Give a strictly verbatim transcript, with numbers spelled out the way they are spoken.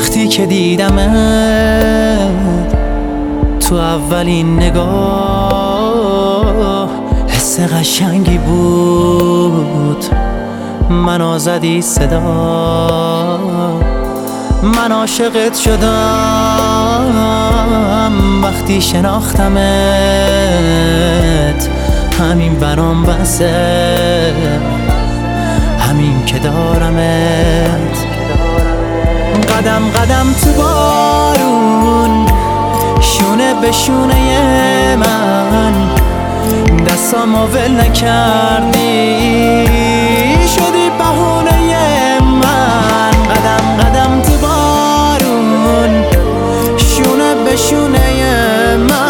وقتی که دیدمت تو اولین نگاه حس قشنگی بود، منو زدی صدا، من عاشقت شدم وقتی شناختمت. همین برام بسه، همین که دارمت. قدم قدم تو بارون، شونه به شونه من، دستامو ول نکردی، شدی بهونه من. قدم قدم تو بارون، شونه به شونه من،